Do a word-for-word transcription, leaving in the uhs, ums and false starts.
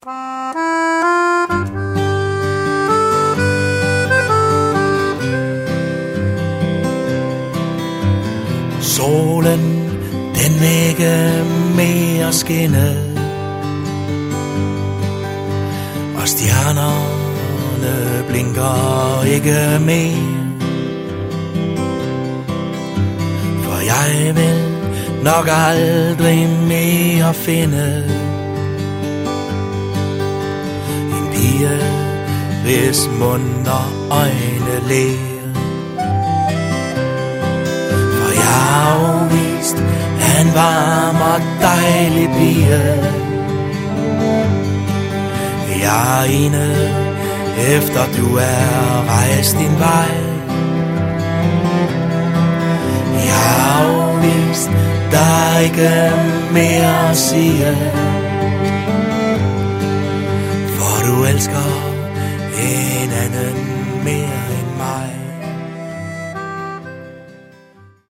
Solen, den vil ikke mere skinne, og stjernerne blinker ikke mere. For jeg vil nok aldrig mere finde en pige, hvis mund og øjne ler. For jeg har afvist en varm og dejlig pige. Jeg er ene, efter du er rejst din vej. Jeg har afvist, der er ikke mere at sige, for du elsker en anden mere end mig.